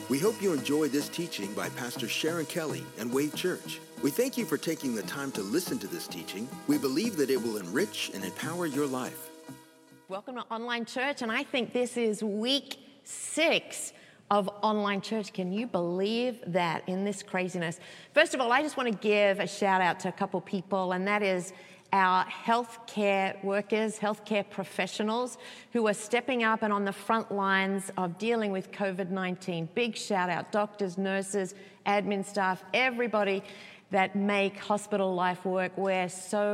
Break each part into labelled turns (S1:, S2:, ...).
S1: We hope you enjoy this teaching by Pastor Sharon Kelly and Wave Church. We thank you for taking the time to listen to this teaching. We believe that it will enrich and empower your life.
S2: Welcome to Online Church, and I think this is week 6 of Online Church. Can you believe that in this craziness? First of all, I just want to give a shout out to a couple people, and that is our healthcare workers, healthcare professionals who are stepping up and on the front lines of dealing with COVID-19. Big shout out, doctors, nurses, admin staff, everybody that make hospital life work. We're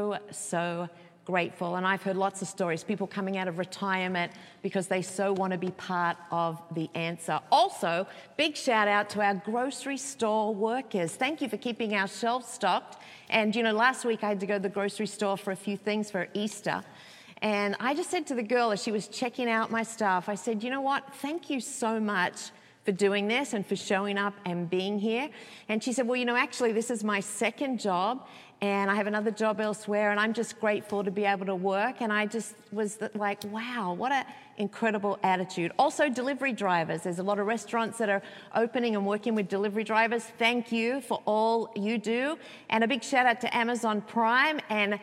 S2: so grateful. And I've heard lots of stories, people coming out of retirement because they so want to be part of the answer. Also, big shout out to our grocery store workers. Thank you for keeping our shelves stocked. And you know, last week I had to go to the grocery store for a few things for Easter. And I just said to the girl as she was checking out my stuff, I said, you know what, thank you so much for doing this and for showing up and being here. And she said, well, you know, actually this is my second job and I have another job elsewhere and I'm just grateful to be able to work. And I just was like, wow, what an incredible attitude. Also, delivery drivers. There's a lot of restaurants that are opening and working with delivery drivers. Thank you for all you do. And a big shout out to Amazon Prime. And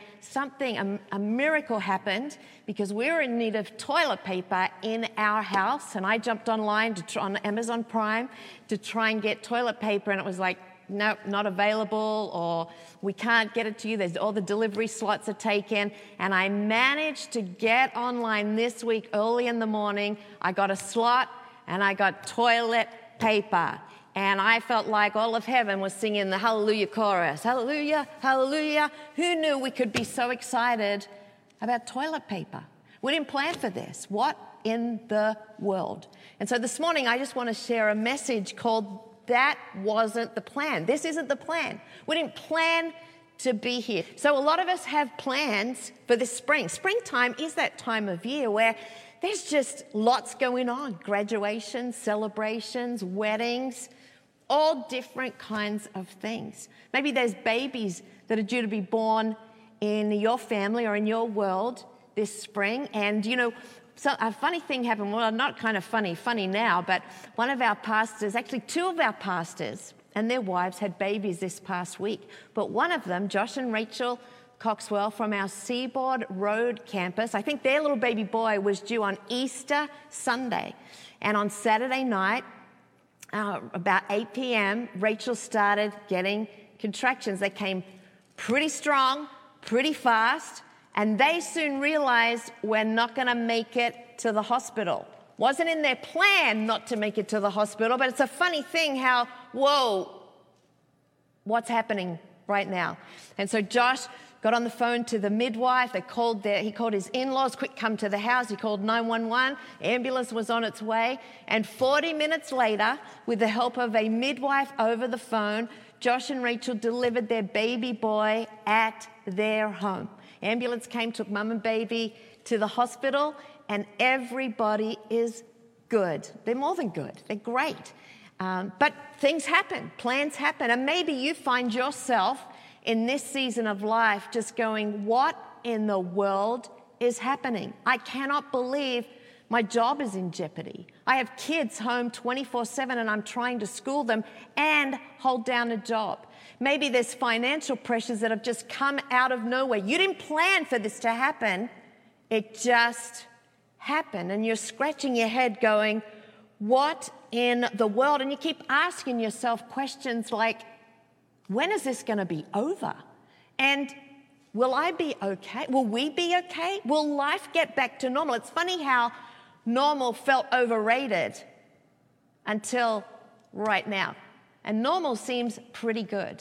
S2: a miracle happened because we were in need of toilet paper in our house. And I jumped online on Amazon Prime to try and get toilet paper. And it was like, nope, not available, or we can't get it to you. All the delivery slots are taken. And I managed to get online this week early in the morning. I got a slot and I got toilet paper. And I felt like all of heaven was singing the Hallelujah chorus. Hallelujah, hallelujah. Who knew we could be so excited about toilet paper? We didn't plan for this. What in the world? And so this morning I just want to share a message called That Wasn't the Plan. This isn't the plan. We didn't plan to be here. So a lot of us have plans for this spring. Springtime is that time of year where there's just lots going on. Graduations, celebrations, weddings, all different kinds of things. Maybe there's babies that are due to be born in your family or in your world this spring. And, you know, so a funny thing happened, well, not kind of funny now, but one of our pastors, actually 2 of our pastors and their wives had babies this past week. But one of them, Josh and Rachel Coxwell from our Seaboard Road campus, I think their little baby boy was due on Easter Sunday. And on Saturday night, about 8 p.m., Rachel started getting contractions. They came pretty strong, pretty fast. And they soon realized we're not going to make it to the hospital. Wasn't in their plan not to make it to the hospital, but it's a funny thing how, whoa, what's happening right now? And so Josh got on the phone to the midwife. He called his in-laws, quick, come to the house. He called 911. Ambulance was on its way. And 40 minutes later, with the help of a midwife over the phone, Josh and Rachel delivered their baby boy at their home. Ambulance came, took mum and baby to the hospital, and everybody is good. They're more than good. They're great. But things happen. Plans happen. And maybe you find yourself in this season of life just going, what in the world is happening? I cannot believe my job is in jeopardy. I have kids home 24/7 and I'm trying to school them and hold down a job. Maybe there's financial pressures that have just come out of nowhere. You didn't plan for this to happen. It just happened. And you're scratching your head going, what in the world? And you keep asking yourself questions like, when is this going to be over? And will I be okay? Will we be okay? Will life get back to normal? It's funny how normal felt overrated until right now. And normal seems pretty good.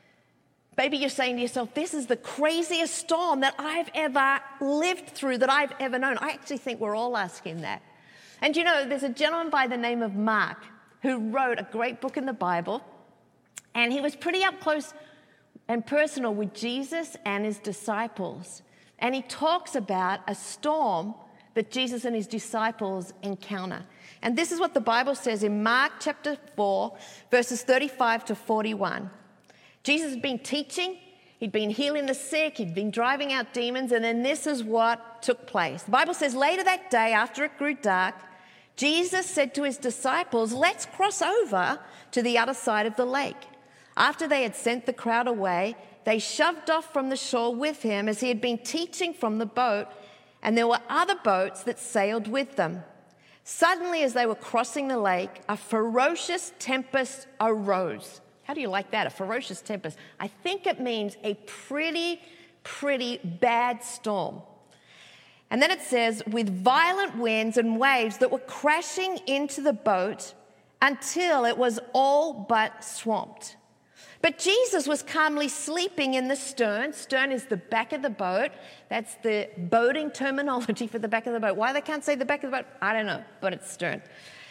S2: Maybe you're saying to yourself, this is the craziest storm that I've ever lived through, that I've ever known. I actually think we're all asking that. And you know, there's a gentleman by the name of Mark who wrote a great book in the Bible, and he was pretty up close and personal with Jesus and his disciples. And he talks about a storm that Jesus and his disciples encounter. And this is what the Bible says in Mark chapter 4, verses 35 to 41. Jesus had been teaching, he'd been healing the sick, he'd been driving out demons, and then this is what took place. The Bible says, later that day, after it grew dark, Jesus said to his disciples, "Let's cross over to the other side of the lake." After they had sent the crowd away, they shoved off from the shore with him as he had been teaching from the boat, and there were other boats that sailed with them. Suddenly, as they were crossing the lake, a ferocious tempest arose. How do you like that, a ferocious tempest? I think it means a pretty bad storm. And then it says, with violent winds and waves that were crashing into the boat until it was all but swamped. But Jesus was calmly sleeping in the stern. Stern is the back of the boat. That's the boating terminology for the back of the boat. Why they can't say the back of the boat, I don't know, but it's stern.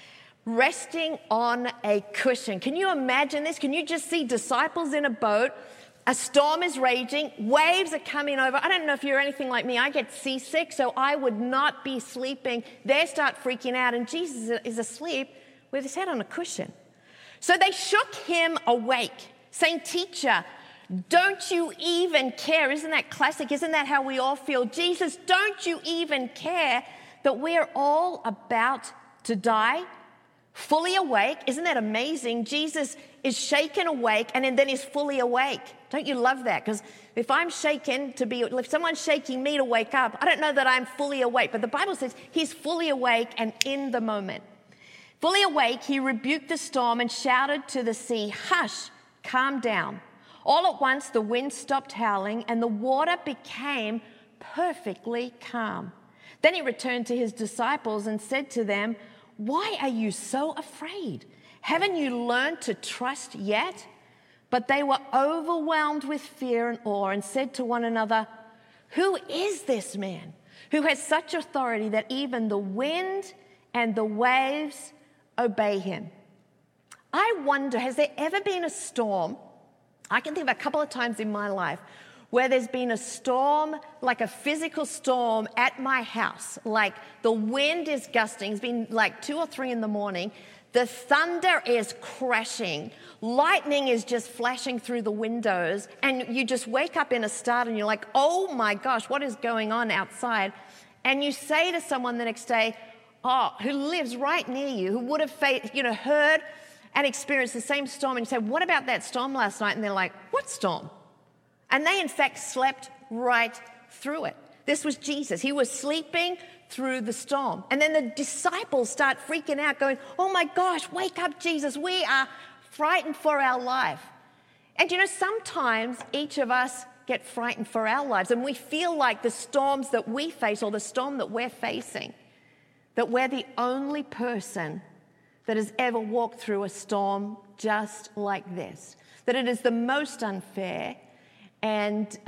S2: Resting on a cushion. Can you imagine this? Can you just see disciples in a boat? A storm is raging. Waves are coming over. I don't know if you're anything like me. I get seasick, so I would not be sleeping. They start freaking out, and Jesus is asleep with his head on a cushion. So they shook him awake, saying, "Teacher, don't you even care?" Isn't that classic? Isn't that how we all feel? Jesus, don't you even care that we're all about to die? Fully awake. Isn't that amazing? Jesus is shaken awake and then he's fully awake. Don't you love that? Because if I'm shaken if someone's shaking me to wake up, I don't know that I'm fully awake. But the Bible says he's fully awake and in the moment. Fully awake, he rebuked the storm and shouted to the sea, "Hush, calm down." All at once, the wind stopped howling and the water became perfectly calm. Then he returned to his disciples and said to them, "Why are you so afraid? Haven't you learned to trust yet?" But they were overwhelmed with fear and awe and said to one another, "Who is this man who has such authority that even the wind and the waves obey him?" I wonder, has there ever been a storm? I can think of a couple of times in my life where there's been a storm, like a physical storm at my house. Like the wind is gusting. It's been like 2 or 3 in the morning. The thunder is crashing. Lightning is just flashing through the windows. And you just wake up in a start and you're like, "Oh my gosh, what is going on outside?" And you say to someone the next day, who lives right near you, who would have heard and experienced the same storm, and you say, "What about that storm last night?" And they're like, "What storm?" And they, in fact, slept right through it. This was Jesus. He was sleeping through the storm. And then the disciples start freaking out, going, "Oh my gosh, wake up, Jesus. We are frightened for our life." And sometimes each of us get frightened for our lives, and we feel like the storms that we face or the storm that we're facing, that we're the only person that has ever walked through a storm just like this, that it is the most unfair, and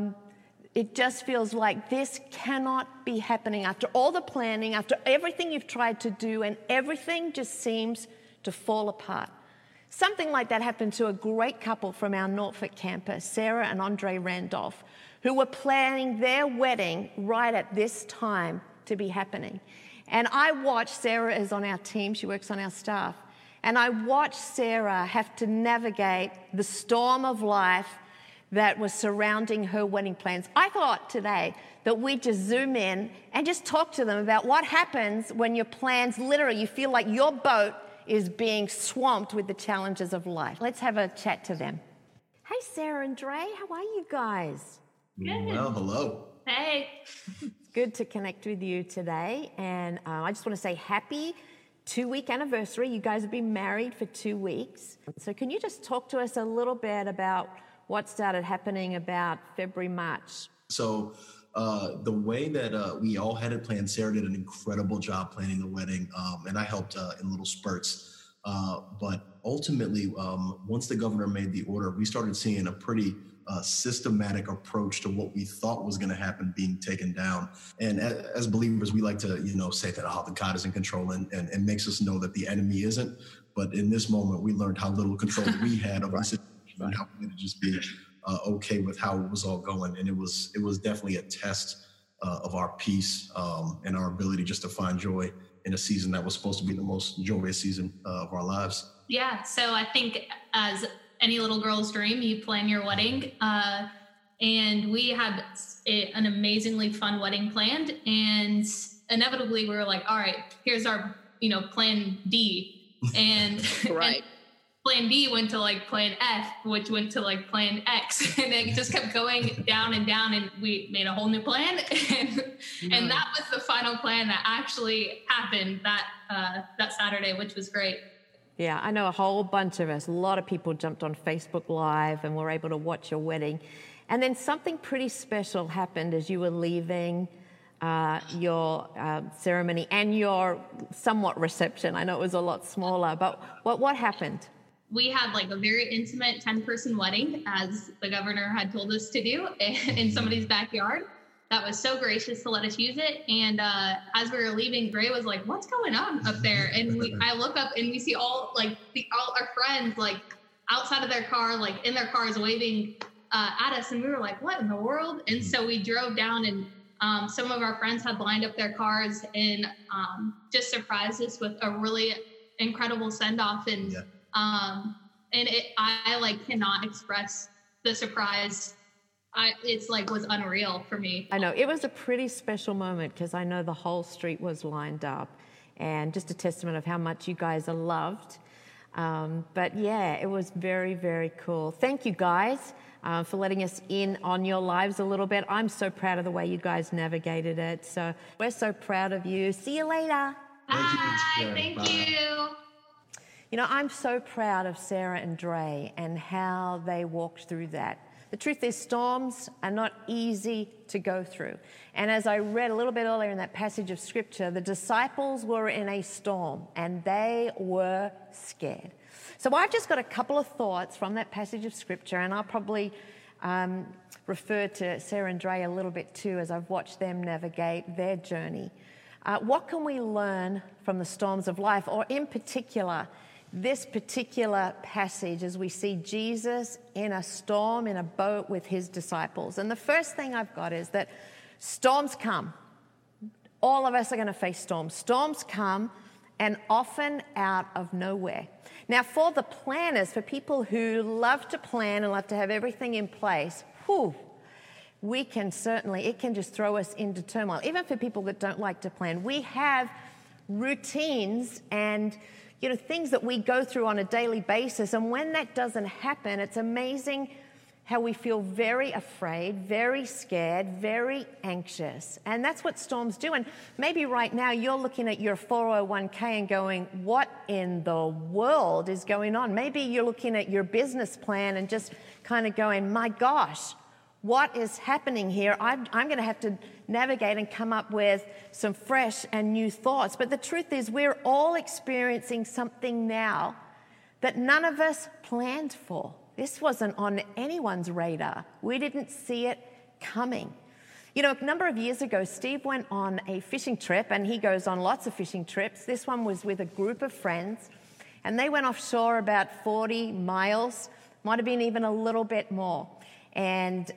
S2: it just feels like this cannot be happening after all the planning, after everything you've tried to do, and everything just seems to fall apart. Something like that happened to a great couple from our Norfolk campus, Sarah and Andre Randolph, who were planning their wedding right at this time to be happening. And I watched, Sarah is on our team, she works on our staff, and I watched Sarah have to navigate the storm of life that was surrounding her wedding plans. I thought today that we'd just zoom in and just talk to them about what happens when your plans, literally, you feel like your boat is being swamped with the challenges of life. Let's have a chat to them. Hey, Sarah and Dre, how are you guys?
S3: Good.
S4: Well, hello.
S3: Hey.
S2: Good to connect with you today. And I just want to say happy 2-week anniversary. You guys have been married for 2 weeks. So can you just talk to us a little bit about what started happening about February, March?
S4: So the way that we all had it planned, Sarah did an incredible job planning the wedding, and I helped in little spurts. But ultimately, once the governor made the order, we started seeing a pretty systematic approach to what we thought was going to happen being taken down. And as believers, we like to, say that, the God is in control and makes us know that the enemy isn't. But in this moment, we learned how little control we had of the situation and how we had to just be okay with how it was all going. And it was definitely a test of our peace and our ability just to find joy in a season that was supposed to be the most joyous season of our lives.
S3: Yeah. So I think as any little girl's dream, you plan your wedding. And we had an amazingly fun wedding planned. And inevitably we were like, all right, here's our plan D. And,
S2: Right.
S3: and plan D went to like plan F, which went to like plan X. And it just kept going down and down. And we made a whole new plan. And that was the final plan that actually happened that Saturday, which was great.
S2: Yeah, I know a whole bunch of us, a lot of people jumped on Facebook Live and were able to watch your wedding. And then something pretty special happened as you were leaving your ceremony and your somewhat reception. I know it was a lot smaller, but what happened?
S3: We had like a very intimate 10-person wedding, as the governor had told us to do, in somebody's backyard. That was so gracious to let us use it. And as we were leaving, Gray was like, "What's going on up there?" And I look up and we see all our friends like outside of their car, like in their cars, waving at us. And we were like, "What in the world?" And so we drove down, and some of our friends had lined up their cars and just surprised us with a really incredible send off. And I like cannot express the surprise. It's like was unreal for me.
S2: I know it was a pretty special moment because I know the whole street was lined up, and just a testament of how much you guys are loved. But yeah, it was very, very cool. Thank you guys for letting us in on your lives a little bit. I'm so proud of the way you guys navigated it. So we're so proud of you. See you later.
S3: Bye. Thank you.
S2: You know, I'm so proud of Sarah and Dre and how they walked through that. The truth is, storms are not easy to go through. And as I read a little bit earlier in that passage of scripture, the disciples were in a storm and they were scared. So I've just got a couple of thoughts from that passage of scripture, and I'll probably refer to Sarah and Dre a little bit too as I've watched them navigate their journey. What can we learn from the storms of life, or in particular, this particular passage as we see Jesus in a storm in a boat with his disciples? And the first thing I've got is that storms come. All of us are going to face storms. Storms come, and often out of nowhere. Now, for the planners, for people who love to plan and love to have everything in place, it can just throw us into turmoil. Even for people that don't like to plan, we have routines and things that we go through on a daily basis. And when that doesn't happen, it's amazing how we feel very afraid, very scared, very anxious. And that's what storms do. And maybe right now you're looking at your 401k and going, what in the world is going on? Maybe you're looking at your business plan and just kind of going, my gosh, what is happening here? I'm going to have to navigate and come up with some fresh and new thoughts. But the truth is, we're all experiencing something now that none of us planned for. This wasn't on anyone's radar. We didn't see it coming. A number of years ago, Steve went on a fishing trip, and he goes on lots of fishing trips. This one was with a group of friends, and they went offshore about 40 miles, might have been even a little bit more. And,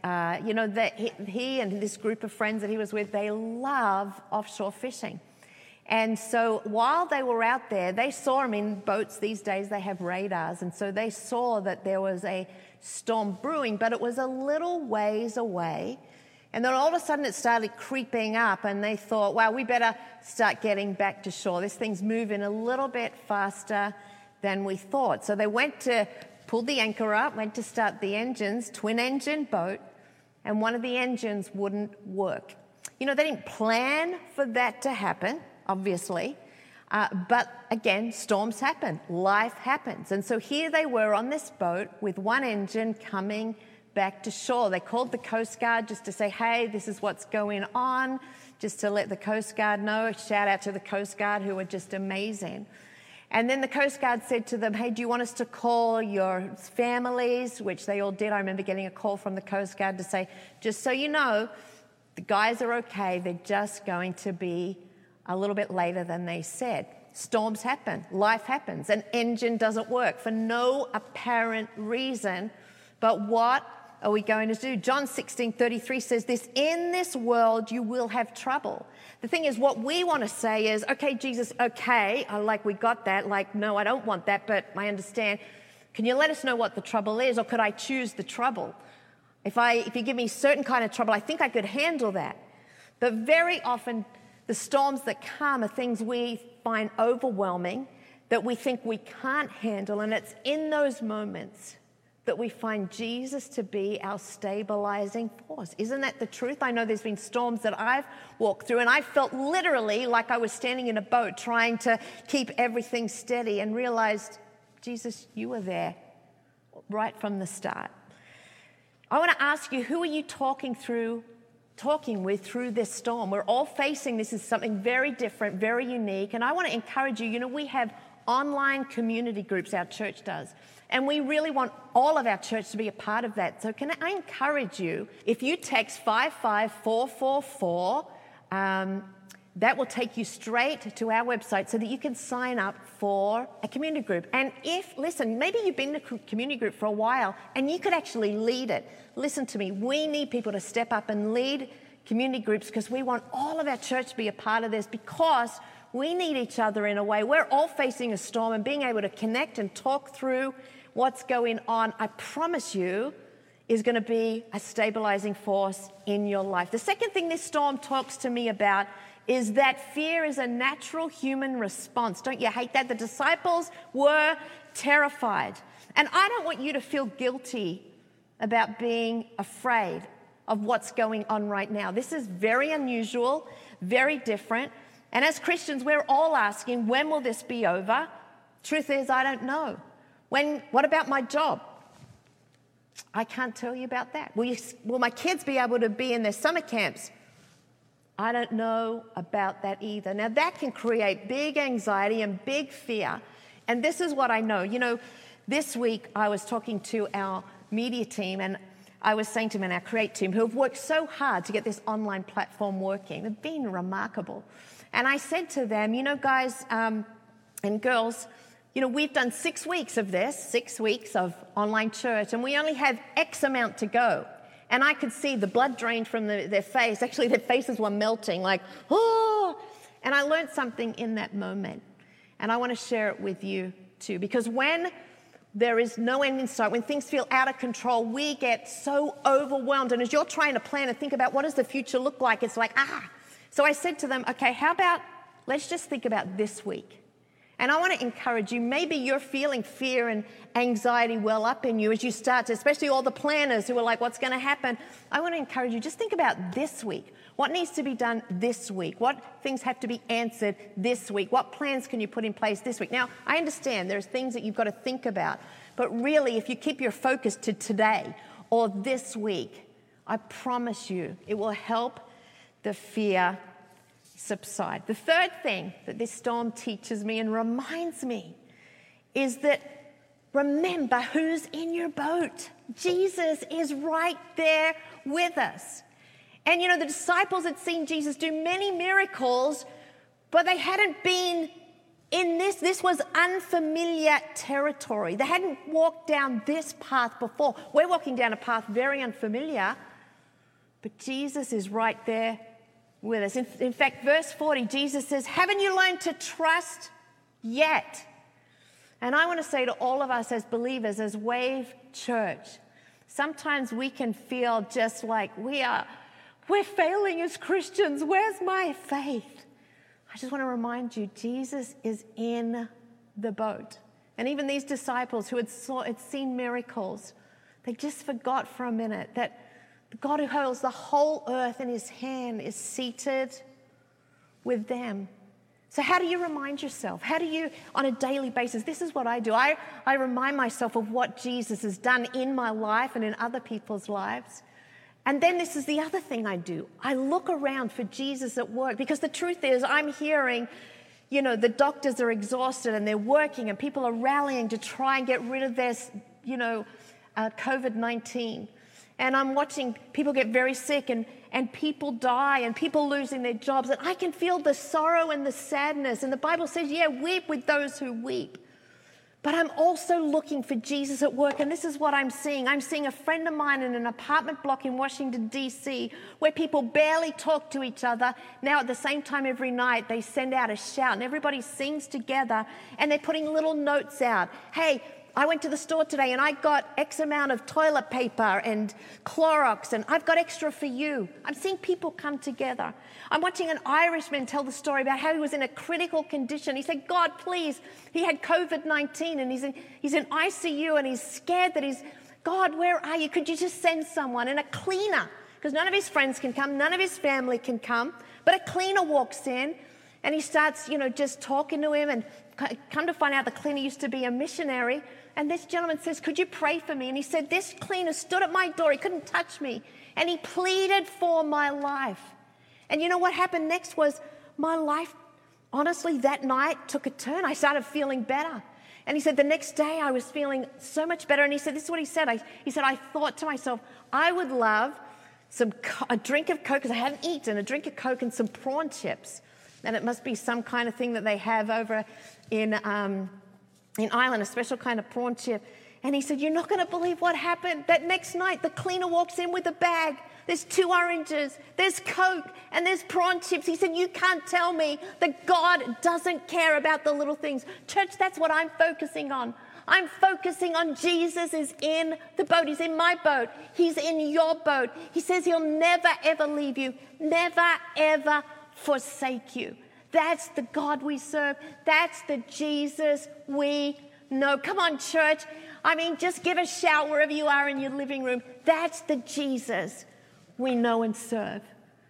S2: he and this group of friends that he was with, they love offshore fishing. And so while they were out there, they saw him in boats. These days they have radars. And so they saw that there was a storm brewing, but it was a little ways away. And then all of a sudden it started creeping up, and they thought, wow, we better start getting back to shore. This thing's moving a little bit faster than we thought. So they pulled the anchor up, went to start the engines, twin-engine boat, and one of the engines wouldn't work. They didn't plan for that to happen, obviously, but again, storms happen, life happens. And so here they were on this boat with one engine coming back to shore. They called the Coast Guard just to say, hey, this is what's going on, just to let the Coast Guard know. Shout out to the Coast Guard, who were just amazing. And then the Coast Guard said to them, hey, do you want us to call your families? Which they all did. I remember getting a call from the Coast Guard to say, just so you know, the guys are okay. They're just going to be a little bit later than they said. Storms happen. Life happens. An engine doesn't work for no apparent reason. But what are we going to do? John 16:33 says this, in this world you will have trouble. The thing is, what we want to say is, okay, Jesus, okay, we got that. No, I don't want that, but I understand. Can you let us know what the trouble is, or could I choose the trouble? If you give me certain kind of trouble, I think I could handle that. But very often, The storms that come are things we find overwhelming, that we think we can't handle, and it's in those moments that we find Jesus to be our stabilizing force. Isn't that the truth? I know there's been storms that I've walked through, and I felt literally like I was standing in a boat trying to keep everything steady, and realized, Jesus, you were there right from the start. I want to ask you, who are you talking with through this storm? We're all facing this as something very different, very unique, and I want to encourage you. We have online community groups, our church does. And we really want all of our church to be a part of that. So can I encourage you, if you text 55444, that will take you straight to our website so that you can sign up for a community group. And maybe you've been in a community group for a while and you could actually lead it. Listen to me, we need people to step up and lead community groups because we want all of our church to be a part of this, because we need each other in a way. We're all facing a storm, and being able to connect and talk through what's going on, I promise you, is going to be a stabilizing force in your life. The second thing this storm talks to me about is that fear is a natural human response. Don't you hate that? The disciples were terrified. And I don't want you to feel guilty about being afraid of what's going on right now. This is very unusual, very different. And as Christians, we're all asking, when will this be over? Truth is, I don't know. What about my job? I can't tell you about that. Will my kids be able to be in their summer camps? I don't know about that either. Now, that can create big anxiety and big fear. And this is what I know. This week I was talking to our media team, and I was saying to them and our create team, who have worked so hard to get this online platform working. They've been remarkable. And I said to them, guys and girls, we've done 6 weeks of this, 6 weeks of online church, and we only have X amount to go. And I could see the blood drain from their face. Actually, their faces were melting, like, oh! And I learned something in that moment. And I want to share it with you too. Because when there is no end in sight, when things feel out of control, we get so overwhelmed. And as you're trying to plan and think about what does the future look like, it's like, So I said to them, okay, how about let's just think about this week. And I want to encourage you, maybe you're feeling fear and anxiety well up in you as you start to, especially all the planners who are like, what's going to happen? I want to encourage you, just think about this week. What needs to be done this week? What things have to be answered this week? What plans can you put in place this week? Now, I understand there's things that you've got to think about, but really, if you keep your focus to today or this week, I promise you, it will help the fear subside. The third thing that this storm teaches me and reminds me is that remember who's in your boat. Jesus is right there with us. And the disciples had seen Jesus do many miracles, but they hadn't been in this. This was unfamiliar territory. They hadn't walked down this path before. We're walking down a path very unfamiliar, but Jesus is right there with us. In fact, verse 40, Jesus says, haven't you learned to trust yet? And I want to say to all of us as believers, as Wave Church, sometimes we can feel just like we're failing as Christians. Where's my faith? I just want to remind you, Jesus is in the boat. And even these disciples who had seen miracles, they just forgot for a minute that the God who holds the whole earth in his hand is seated with them. So how do you remind yourself? How do you, on a daily basis, this is what I do. I remind myself of what Jesus has done in my life and in other people's lives. And then this is the other thing I do. I look around for Jesus at work, because the truth is I'm hearing, the doctors are exhausted and they're working and people are rallying to try and get rid of this, COVID-19. And I'm watching people get very sick and people die and people losing their jobs. And I can feel the sorrow and the sadness. And the Bible says, weep with those who weep. But I'm also looking for Jesus at work. And this is what I'm seeing. I'm seeing a friend of mine in an apartment block in Washington, D.C., where people barely talk to each other. Now, at the same time every night, they send out a shout and everybody sings together and they're putting little notes out. Hey, I went to the store today and I got X amount of toilet paper and Clorox, and I've got extra for you. I'm seeing people come together. I'm watching an Irishman tell the story about how he was in a critical condition. He said, God, please. He had COVID-19 and he's in ICU and he's scared that God, where are you? Could you just send someone? And a cleaner, because none of his friends can come, none of his family can come, but a cleaner walks in and he starts, just talking to him, and come to find out the cleaner used to be a missionary. And this gentleman says, could you pray for me? And he said, this cleaner stood at my door. He couldn't touch me. And he pleaded for my life. And you know what happened next was my life, honestly, that night took a turn. I started feeling better. And he said, the next day I was feeling so much better. And he said, this is what he said. He said, I thought to myself, I would love a drink of Coke, because I hadn't eaten, a drink of Coke and some prawn chips. And it must be some kind of thing that they have over in Ireland, a special kind of prawn chip. And he said, you're not going to believe what happened. That next night, the cleaner walks in with a bag. There's 2 oranges, there's Coke, and there's prawn chips. He said, you can't tell me that God doesn't care about the little things. Church, that's what I'm focusing on. I'm focusing on Jesus is in the boat. He's in my boat. He's in your boat. He says he'll never, ever leave you, never, ever forsake you. That's the God we serve. That's the Jesus we know. Come on, church. Just give a shout wherever you are in your living room. That's the Jesus we know and serve.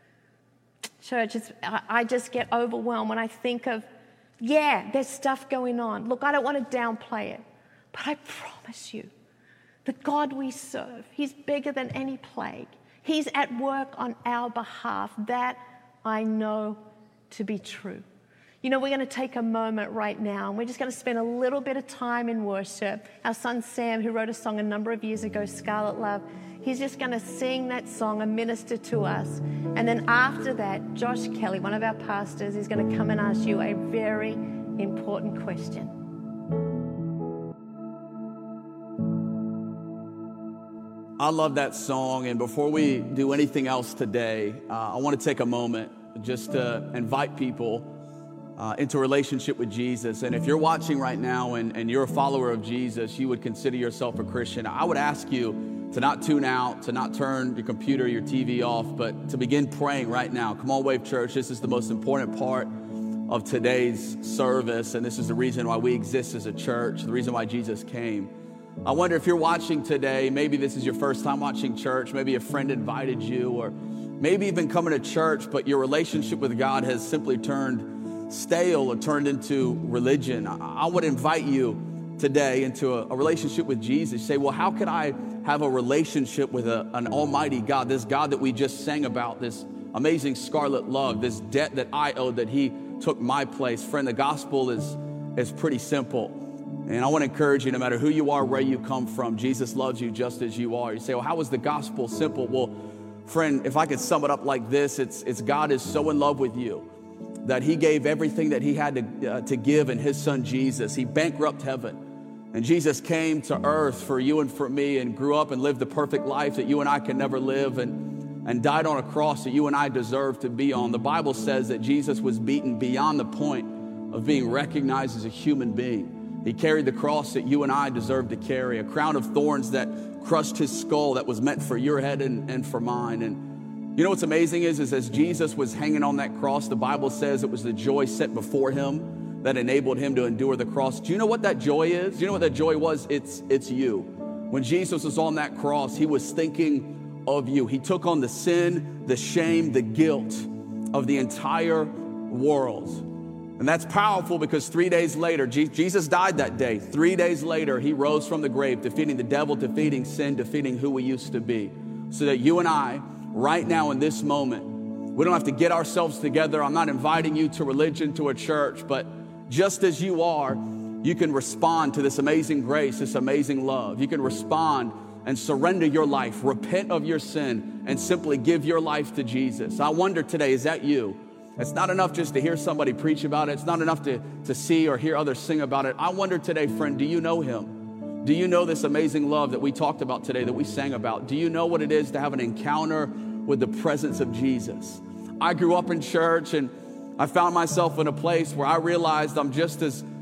S2: Church, I just get overwhelmed when I think of, there's stuff going on. Look, I don't want to downplay it, but I promise you, the God we serve, he's bigger than any plague. He's at work on our behalf. That I know to be true. We're going to take a moment right now, and we're just going to spend a little bit of time in worship. Our son Sam, who wrote a song a number of years ago, Scarlet Love, he's just going to sing that song and minister to us. And then after that, Josh Kelly, one of our pastors, is going to come and ask you a very important question.
S5: I love that song, and before we do anything else today, I want to take a moment just to invite people into a relationship with Jesus. And if you're watching right now and you're a follower of Jesus, you would consider yourself a Christian, I would ask you to not tune out, to not turn your computer, your TV off, but to begin praying right now. Come on, Wave Church, this is the most important part of today's service, and this is the reason why we exist as a church, the reason why Jesus came. I wonder if you're watching today, maybe this is your first time watching church, maybe a friend invited you, or maybe even coming to church, but your relationship with God has simply turned stale or turned into religion. I would invite you today into a relationship with Jesus. Say, well, how can I have a relationship with an almighty God, this God that we just sang about, this amazing scarlet love, this debt that I owed that he took my place? Friend, the gospel is pretty simple. And I want to encourage you, no matter who you are, where you come from, Jesus loves you just as you are. You say, well, how is the gospel simple? Well, friend, if I could sum it up like this, it's God is so in love with you that he gave everything that he had to give in his son Jesus. He bankrupted heaven. And Jesus came to earth for you and for me and grew up and lived the perfect life that you and I can never live and died on a cross that you and I deserve to be on. The Bible says that Jesus was beaten beyond the point of being recognized as a human being. He carried the cross that you and I deserve to carry, a crown of thorns that crushed his skull that was meant for your head and for mine. And you know what's amazing is as Jesus was hanging on that cross, the Bible says it was the joy set before him that enabled him to endure the cross. Do you know what that joy is? Do you know what that joy was? It's you. When Jesus was on that cross, he was thinking of you. He took on the sin, the shame, the guilt of the entire world. And that's powerful because 3 days later, Jesus died that day. 3 days later, he rose from the grave, defeating the devil, defeating sin, defeating who we used to be. So that you and I, right now in this moment, we don't have to get ourselves together. I'm not inviting you to religion, to a church, but just as you are, you can respond to this amazing grace, this amazing love. You can respond and surrender your life, repent of your sin, and simply give your life to Jesus. I wonder today, is that you? It's not enough just to hear somebody preach about it. It's not enough to see or hear others sing about it. I wonder today, friend, do you know him? Do you know this amazing love that we talked about today, that we sang about? Do you know what it is to have an encounter with the presence of Jesus? I grew up in church and I found myself in a place where I realized I'm just as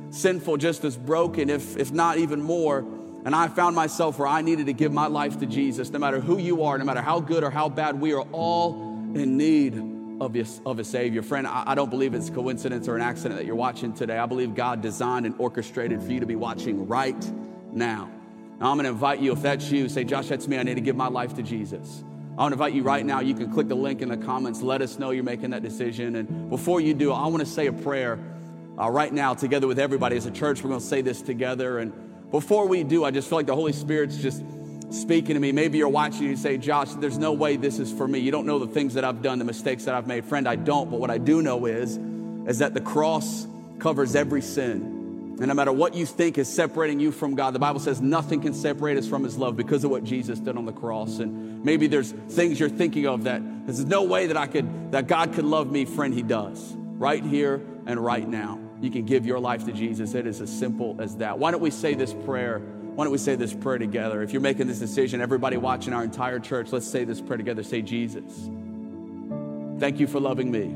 S5: sinful, just as broken, if not even more. And I found myself where I needed to give my life to Jesus. No matter who you are, no matter how good or how bad, we are all in need of a Savior. Friend, I don't believe it's a coincidence or an accident that you're watching today. I believe God designed and orchestrated for you to be watching right now. Now, I'm going to invite you, if that's you, say, Josh, that's me. I need to give my life to Jesus. I want to invite you right now. You can click the link in the comments. Let us know you're making that decision. And before you do, I want to say a prayer right now together with everybody. As a church, we're going to say this together. And before we do, I just feel like the Holy Spirit's just speaking to me. Maybe you're watching and you say, Josh, there's no way this is for me. You don't know the things that I've done, the mistakes that I've made. Friend, I don't. But what I do know is that the cross covers every sin. And no matter what you think is separating you from God, the Bible says nothing can separate us from his love because of what Jesus did on the cross. And maybe there's things you're thinking of that there's no way that God could love me. Friend, he does. Right here and right now. You can give your life to Jesus. It is as simple as that. Why don't we say this prayer? Why don't we say this prayer together? If you're making this decision, everybody watching, our entire church, let's say this prayer together. Say, Jesus, thank you for loving me,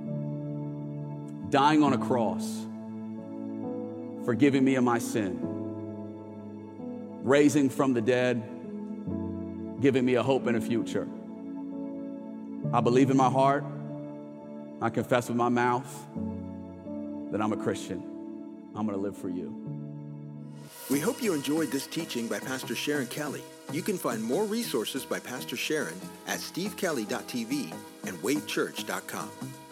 S5: dying on a cross, forgiving me of my sin, raising from the dead, giving me a hope and a future. I believe in my heart, I confess with my mouth that I'm a Christian. I'm going to live for you.
S1: We hope you enjoyed this teaching by Pastor Sharon Kelly. You can find more resources by Pastor Sharon at stevekelly.tv and wavechurch.com.